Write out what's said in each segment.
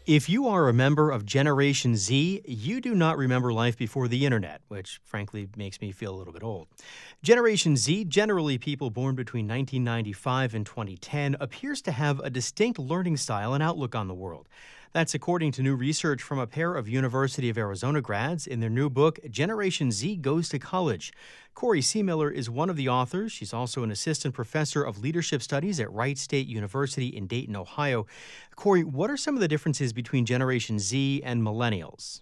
If you are a member of Generation Z, you do not remember life before the internet, which frankly makes me feel a little bit old. Generation Z, generally people born between 1995 and 2010, appears to have a distinct learning style and outlook on the world. That's according to new research from a pair of University of Arizona grads in their new book, Generation Z Goes to College. Corey Seemiller is one of the authors. She's also an assistant professor of leadership studies at Wright State University in Dayton, Ohio. Corey, what are some of the differences between Generation Z and millennials?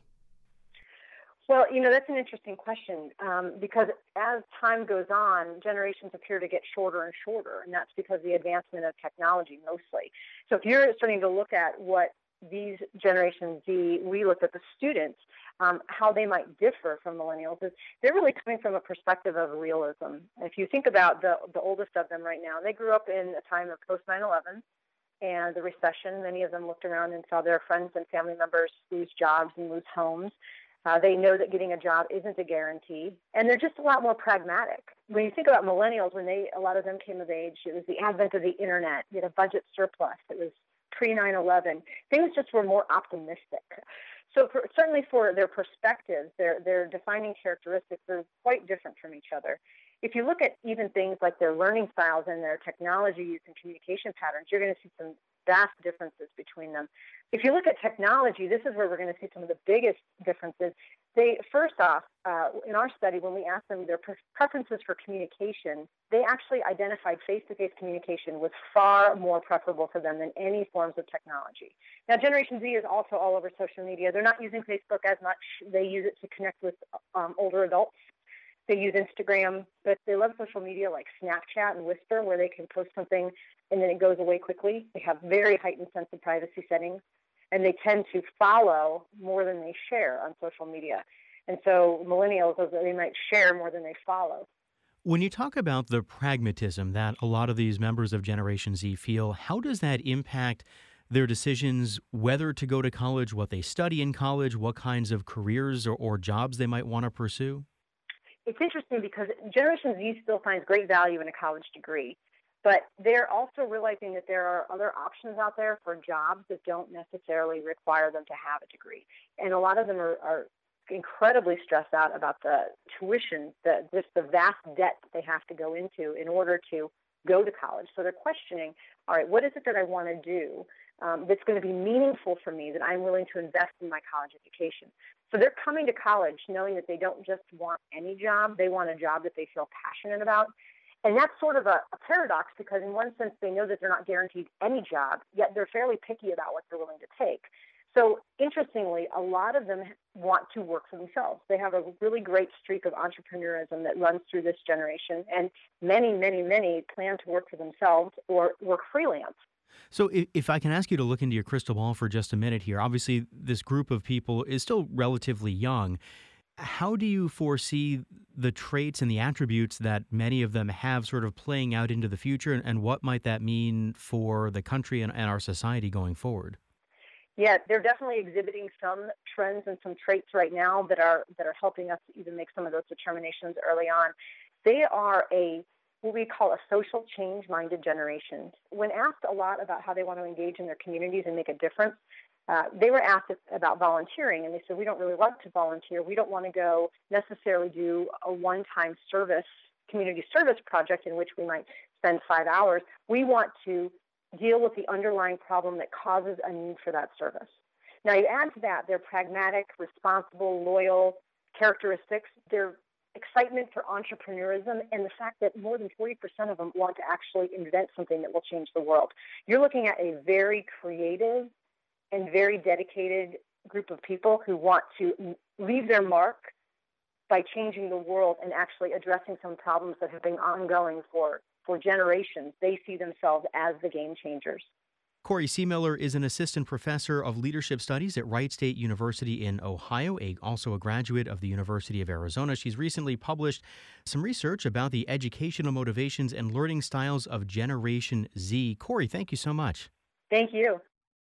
Well, that's an interesting question because as time goes on, generations appear to get shorter and shorter, and that's because of the advancement of technology mostly. So if you're starting to look at what these Generation Z, we looked at the students, how they might differ from millennials, is they're really coming from a perspective of realism. If you think about the oldest of them right now, they grew up in a time of post 9/11 and the recession. Many of them looked around and saw their friends and family members lose jobs and lose homes. They know that getting a job isn't a guarantee, and they're just a lot more pragmatic. When you think about millennials, a lot of them came of age, it was the advent of the internet. You had a budget surplus. It was pre-9/11. Things just were more optimistic. So certainly for their perspectives, their defining characteristics are quite different from each other. If you look at even things like their learning styles and their technology use and communication patterns, you're going to see some vast differences between them. If you look at technology, this is where we're going to see some of the biggest differences. First off, in our study, when we asked them their preferences for communication, they actually identified face-to-face communication was far more preferable for them than any forms of technology. Now, Generation Z is also all over social media. They're not using Facebook as much. They use it to connect with older adults. They use Instagram, but they love social media like Snapchat and Whisper, where they can post something and then it goes away quickly. They have very heightened sense of privacy settings, and they tend to follow more than they share on social media. And so millennials, they might share more than they follow. When you talk about the pragmatism that a lot of these members of Generation Z feel, how does that impact their decisions whether to go to college, what they study in college, what kinds of careers or jobs they might want to pursue? It's interesting because Generation Z still finds great value in a college degree, but they're also realizing that there are other options out there for jobs that don't necessarily require them to have a degree. And a lot of them are incredibly stressed out about the tuition, just the vast debt that they have to go into in order to go to college. So they're questioning, all right, what is it that I want to do that's going to be meaningful for me, that I'm willing to invest in my college education? So they're coming to college knowing that they don't just want any job, they want a job that they feel passionate about. And that's sort of a paradox because in one sense they know that they're not guaranteed any job, yet they're fairly picky about what they're willing to take. So interestingly, a lot of them want to work for themselves. They have a really great streak of entrepreneurism that runs through this generation, and many, many, many plan to work for themselves or work freelance. So if I can ask you to look into your crystal ball for just a minute here, obviously this group of people is still relatively young. How do you foresee the traits and the attributes that many of them have sort of playing out into the future, and what might that mean for the country and our society going forward? Yeah, they're definitely exhibiting some trends and some traits right now that are helping us to even make some of those determinations early on. They are what we call a social change-minded generation. When asked a lot about how they want to engage in their communities and make a difference, they were asked about volunteering, and they said, we don't really like to volunteer. We don't want to go necessarily do a one-time community service project in which we might spend 5 hours. We want to deal with the underlying problem that causes a need for that service. Now, you add to that their pragmatic, responsible, loyal characteristics, their excitement for entrepreneurism, and the fact that more than 40% of them want to actually invent something that will change the world. You're looking at a very creative and very dedicated group of people who want to leave their mark by changing the world and actually addressing some problems that have been ongoing for generations. They see themselves as the game changers. Corey Seemiller is an assistant professor of leadership studies at Wright State University in Ohio, also a graduate of the University of Arizona. She's recently published some research about the educational motivations and learning styles of Generation Z. Corey, thank you so much. Thank you.